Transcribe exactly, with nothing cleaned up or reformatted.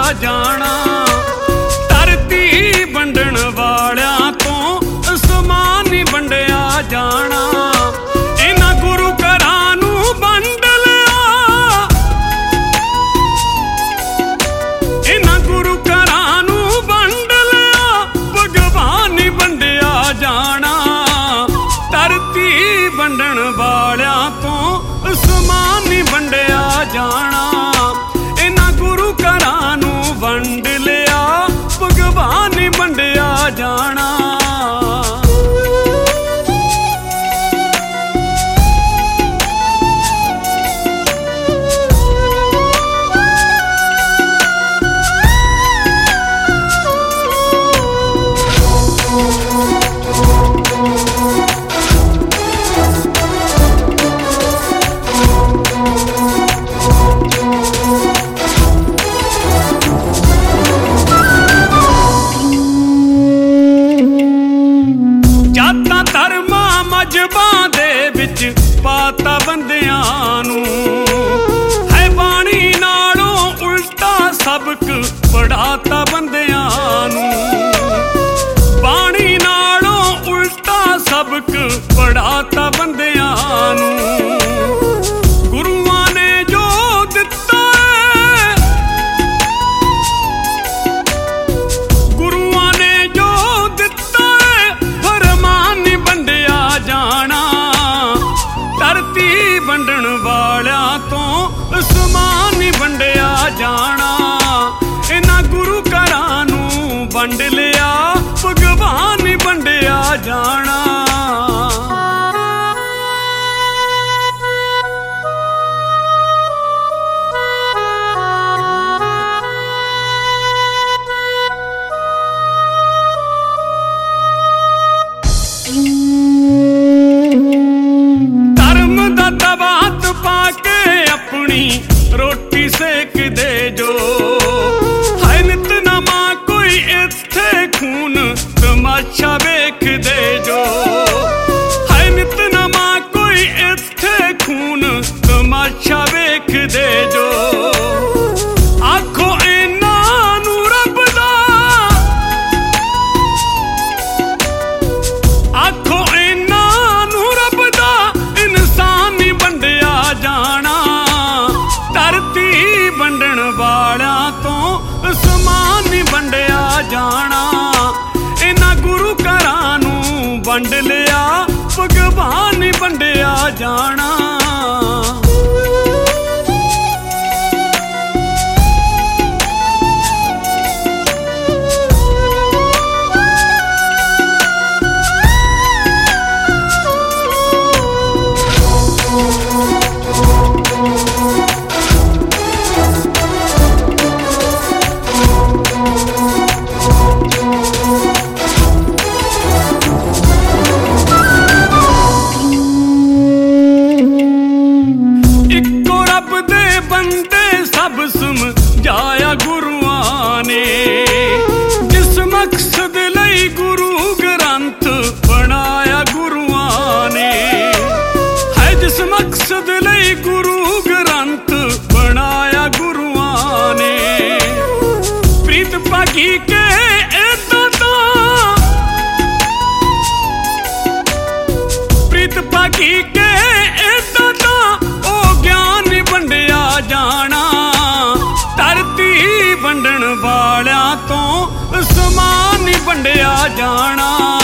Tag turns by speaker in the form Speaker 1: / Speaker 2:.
Speaker 1: ਜਾਣਾ। ਧਰਤੀ ਵੰਡਣ ਵਾਲਿਆਂ ਤੋਂ ਅਸਮਾਨ ਨੀ ਵੰਡਿਆ ਜਾਣਾ। ਇਹਨਾਂ ਗੁਰੂ ਘਰਾਂ ਨੂੰ ਵੰਡ ਲਿਆ, ਇਹਨਾਂ ਗੁਰੂ ਘਰਾਂ ਨੂੰ ਵੰਡ ਲਿਆ, ਭਗਵਾਨ ਨੀ ਵੰਡਿਆ ਜਾਣਾ। ਧਰਤੀ ਵੰਡਣ ਵਾਲਿਆਂ ਤੋਂ ਅਸਮਾਨ ਨੀ ਵੰਡਿਆ ਜਾਣਾ। ਇਹਨਾਂ ਗੁਰੂ ਘਰਾਂ ਨੂੰ ਵੰਡ ਲਿਆ, ਭਗਵਾਨ ਨੀ ਵੰਡਿਆ ਜਾਣਾ। ਮਜ਼ਹਬਾਂ ਦੇ ਵਿੱਚ ਪਾਤਾ ਬੰਦਿਆਂ ਨੂੰ, ਹੈ ਬਾਣੀ ਨਾਲੋਂ ਉਲਟਾ ਸਬਕ ਪੜ੍ਹਾਤਾ ਬੰਦਿਆਂ ਨੂੰ। ਬਾਣੀ ਨਾਲੋਂ ਉਲਟਾ ਸਬਕ ਪੜ੍ਹਾਤਾ ਬੰਦਿਆਂ ਨੂੰ। ਗੁਰੂਆਂ ਨੇ ਜੋ ਦਿੱਤਾ ਹੈ, ਗੁਰੂਆਂ ਨੇ ਜੋ ਦਿੱਤਾ ਹੈ, ਫਰਮਾਨ ਨੀ ਵੰਡਿਆ ਜਾਣਾ। ਧਰਤੀ ਵੰਡਣ ਵਾਲਿਆਂ ਤੋਂ ਅਸਮਾਨ ਨੀ ਵੰਡਿਆ ਜਾਣਾ। ਇਹਨਾਂ ਗੁਰੂ ਘਰਾਂ ਨੂੰ ਵੰਡ ਲਿਆ, ਭਗਵਾਨ ਨੀ ਵੰਡਿਆ ਜਾਣਾ। ਦਬਾਤ ਪਾ ਕੇ ਆਪਣੀ ਰੋਟੀ ਸੇਕਦੇ ਜੋ, ਹੈ ਨਿਤਨਮਾ ਕੋਈ ਇੱਥੇ ਖੂਨ ਤਮਾਸ਼ਾ ਵੇਖਦੇ ਜੋ। ਹੈ ਨਿਤਨਮਾ ਕੋਈ ਇੱਥੇ ਖੂਨ ਤਮਾਸ਼ਾ ਵੇਖਦੇ ਜੋ। ਆਖੋ ਇਹਨਾਂ ਨੂੰ ਰੱਬ ਦਾ, ਆਖੋ ਇਹਨਾਂ ਨੂੰ ਰੱਬ ਦਾ ਇਨਸਾਨ ਨੀ ਵੰਡਿਆ ਜਾਣਾ। ਧਰਤੀ ਵੰਡਣ ਵਾਲਿਆਂ ਤੋਂ ਅਸਮਾਨ ਨੀ ਵੰਡਿਆ ਜਾਣਾ। ਇਹਨਾਂ ਗੁਰੂ ਘਰਾਂ ਨੂੰ ਵੰਡ ਲਿਆ, ਭਗਵਾਨ ਨੀ ਵੰਡਿਆ ਜਾਣਾ। ਸਭ ਸਮਝਾਇਆ ਗੁਰੂਆਂ ਨੇ, ਜਿਸ ਮਕਸਦ ਲਈ ਗੁਰੂ ਗ੍ਰੰਥ ਬਣਾਇਆ ਗੁਰੂਆਂ ਨੇ। ਹੈ ਜਿਸ ਮਕਸਦ ਲਈ ਗੁਰੂ ਗ੍ਰੰਥ ਬਣਾਇਆ ਗੁਰੂਆਂ ਨੇ। ਪ੍ਰੀਤ ਭਾਗੀ ਕੇ ਏਦਾਂ ਤਾਂ, ਪ੍ਰੀਤ ਭਾਗੀ ਕੇ ਏਦਾਂ ਤਾਂ ਉਹ ਗਿਆਨ ਨੀ ਵੰਡਿਆ ਜਾਣਾ। ਧਰਤੀ ਵੰਡਣ ਵਾਲਿਆਂ ਤੋਂ ਅਸਮਾਨ ਨੀ ਵੰਡਿਆ ਜਾਣਾ।